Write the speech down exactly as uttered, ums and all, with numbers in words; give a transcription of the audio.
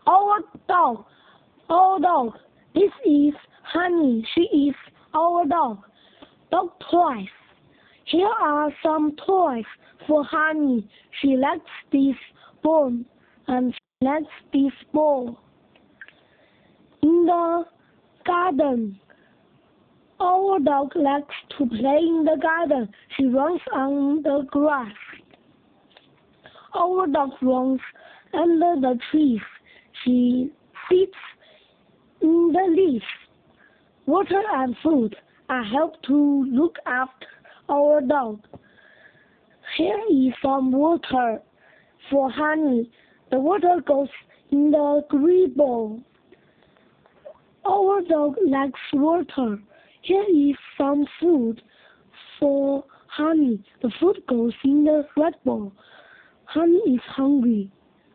Our dog, our dog. This is Honey. She is our dog. Dog toys. Here are some toys for Honey. She likes this bone and she likes this ball. In the garden. Our dog likes to play in the garden. She runs on the grass. Our dog runs under the trees. She sits in the leaves. Water and food are help to look after our dog. Here is some water for Honey. The water goes in the green bowl. Our dog likes water. Here is some food for Honey. The food goes in the red bowl. Honey is hungry.